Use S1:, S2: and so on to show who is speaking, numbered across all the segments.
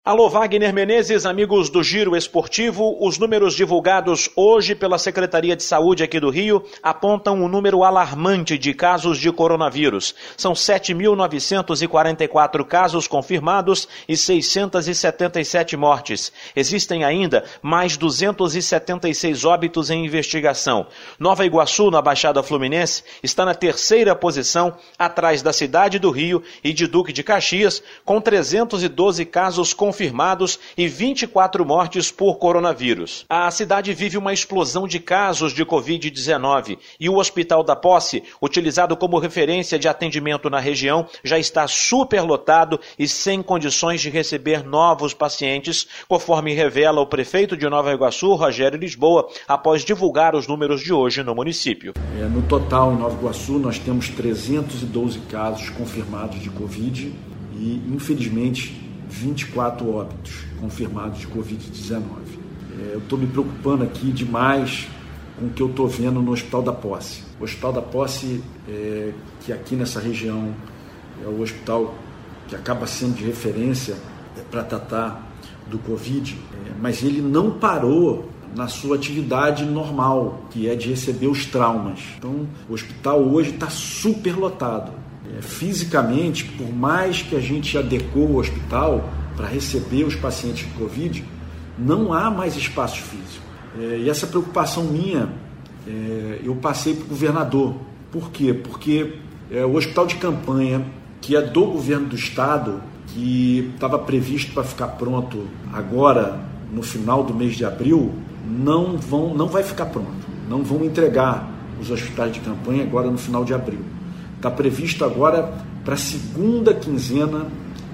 S1: Alô, Wagner Menezes, amigos do Giro Esportivo. Os números divulgados hoje pela Secretaria de Saúde aqui do Rio apontam um número alarmante de casos de coronavírus. São 7.944 casos confirmados e 677 mortes. Existem ainda mais 276 óbitos em investigação. Nova Iguaçu, na Baixada Fluminense, está na terceira posição, atrás da cidade do Rio e de Duque de Caxias, com 312 casos confirmados e 24 mortes por coronavírus. A cidade vive uma explosão de casos de Covid-19 e o Hospital da Posse, utilizado como referência de atendimento na região, já está superlotado e sem condições de receber novos pacientes, conforme revela o prefeito de Nova Iguaçu, Rogério Lisboa, após divulgar os números de hoje no município.
S2: No total, em Nova Iguaçu, nós temos 312 casos confirmados de Covid e, infelizmente, 24 óbitos confirmados de Covid-19. Eu estou me preocupando aqui demais com o que eu estou vendo no Hospital da Posse. O Hospital da Posse, que aqui nessa região é o hospital que acaba sendo de referência para tratar do Covid, mas ele não parou na sua atividade normal, que é de receber os traumas. Então, o hospital hoje está superlotado. Fisicamente, por mais que a gente adequou o hospital para receber os pacientes de Covid, não há mais espaço físico. E essa preocupação minha, eu passei para o governador. Por quê? Porque o hospital de campanha, que é do governo do estado, que estava previsto para ficar pronto agora, no final do mês de abril, não vai ficar pronto. Não vão entregar os hospitais de campanha agora no final de abril. Está previsto agora para a segunda quinzena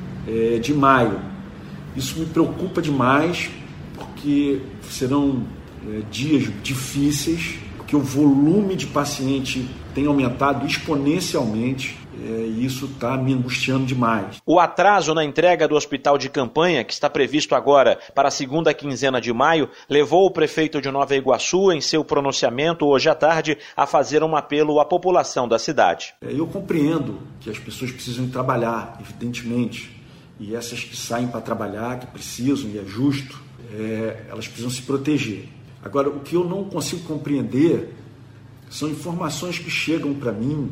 S2: de maio. Isso me preocupa demais, porque serão dias difíceis, porque o volume de paciente tem aumentado exponencialmente. E isso está me angustiando demais.
S1: O atraso na entrega do hospital de campanha, que está previsto agora para a segunda quinzena de maio, levou o prefeito de Nova Iguaçu, em seu pronunciamento hoje à tarde, a fazer um apelo à população da cidade.
S2: Eu compreendo que as pessoas precisam trabalhar, evidentemente, e essas que saem para trabalhar, que precisam, e é justo, elas precisam se proteger. Agora, o que eu não consigo compreender são informações que chegam para mim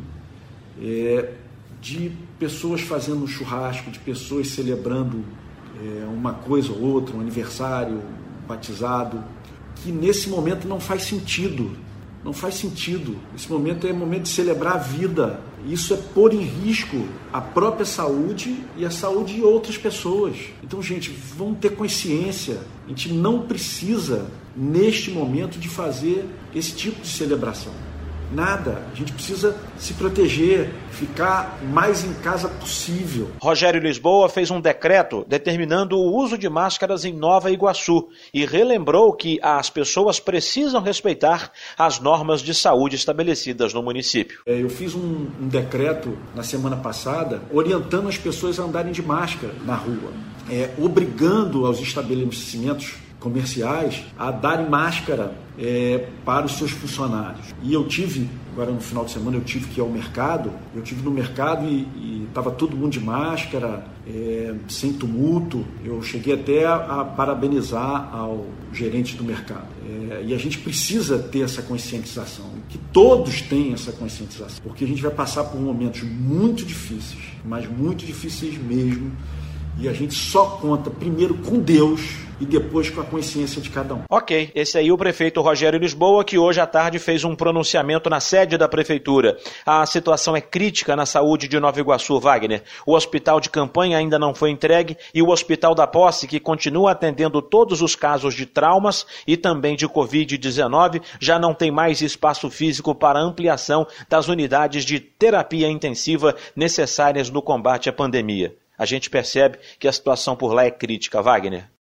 S2: de pessoas fazendo um churrasco, de pessoas celebrando uma coisa ou outra, um aniversário, um batizado, que nesse momento não faz sentido. Não faz sentido. Esse momento é momento de celebrar a vida. Isso é pôr em risco a própria saúde e a saúde de outras pessoas. Então, gente, vamos ter consciência. A gente não precisa, neste momento, de fazer esse tipo de celebração. Nada, a gente precisa se proteger, ficar mais em casa possível.
S1: Rogério Lisboa fez um decreto determinando o uso de máscaras em Nova Iguaçu e relembrou que as pessoas precisam respeitar as normas de saúde estabelecidas no município.
S2: Eu fiz um decreto na semana passada orientando as pessoas a andarem de máscara na rua, obrigando aos estabelecimentos comerciais a darem máscara para os seus funcionários. E eu tive, agora no final de semana, eu tive que ir ao mercado, e estava todo mundo de máscara, sem tumulto. Eu cheguei até a parabenizar ao gerente do mercado. E a gente precisa ter essa conscientização, que todos tenham essa conscientização, porque a gente vai passar por momentos muito difíceis, mas muito difíceis mesmo, e a gente só conta primeiro com Deus e depois com a consciência de cada um.
S1: Ok, esse aí é o prefeito Rogério Lisboa, que hoje à tarde fez um pronunciamento na sede da prefeitura. A situação é crítica na saúde de Nova Iguaçu, Wagner. O hospital de campanha ainda não foi entregue e o Hospital da Posse, que continua atendendo todos os casos de traumas e também de Covid-19, já não tem mais espaço físico para ampliação das unidades de terapia intensiva necessárias no combate à pandemia. A gente percebe que a situação por lá é crítica, Wagner.